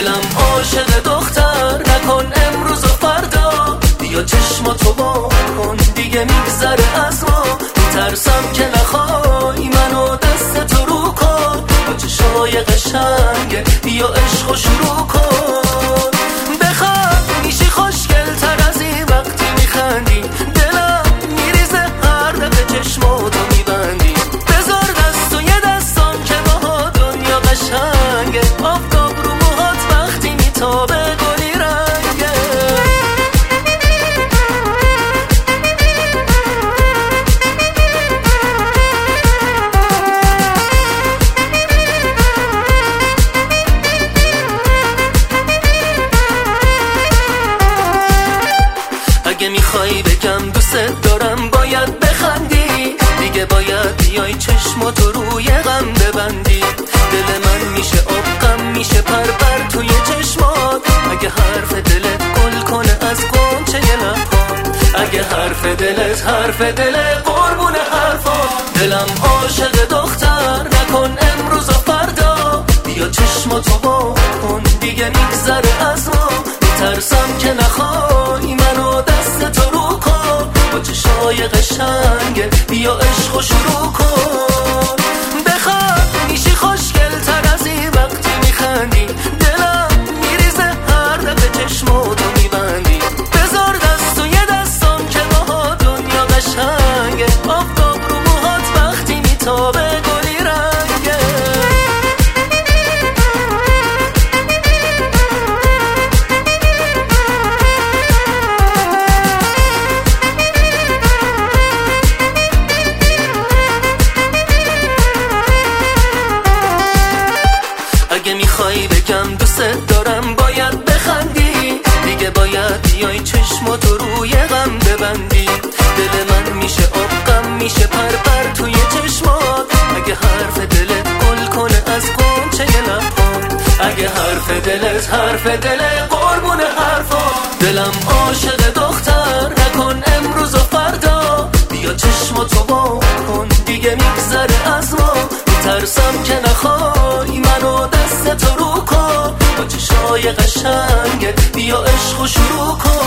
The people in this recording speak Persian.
دلم عاشق دختر، نکن امروز و فردا، بیا چشماتو وا کن دیگه میگذره از ما. میترسم که نخوای منو دست تو رو کن، با چشای قشنگه بیا عشقو شروع کن. بخند میشی خوشگل تر از این وقتی میخندی، دلم میریزه هر دفعه چشماتو میبندی. بذار دست و یه دستان که با دنیا قشنگه، آفتاب رو موهات وقتی میتابه گلی رنگه. اگه میخوای بگم دوست دارم باید بخندی، دیگه باید بیای چشماتو روی غم ببندی. دل من میشه آب غم میشه پرپر توی چشمات، اگه حرف دلت گل کنه از غنچه لبات، اگه حرف دلت قربون حرفات. دلم عاشق دختر، نکن امروز و فردا، بیا چشماتو وا کن دیگه میگذره از ما. میترسم که نخوای منو دست تو رو کن، با چشای قشنگه بیا عشقو شروع کن. بخند میشی خوشگل تر از این وقتی میخندی، دلم میریزه هر دفعه چشماتو میبندی. بذار دست و یه دستان که با دنیا قشنگه، آفتاب رو موهات وقتی میتابه گلی رنگه. اگه میخوای بگم دوست دارم باید بخندی، دیگه باید بیای چشماتو روی غم ببندی. دل من میشه آب غم میشه پرپر توی چشمات، اگه حرف دلت گل کنه از غنچه لبات، اگه حرف دلت قربون حرفات. دلم عاشق دختر، نکن امروز و فردا، بیا چشماتو وا کن دیگه میگذره از ما. میترسم که نخوای منو دست تو رو کن، با چشای قشنگه بیا عشقو شروع کن.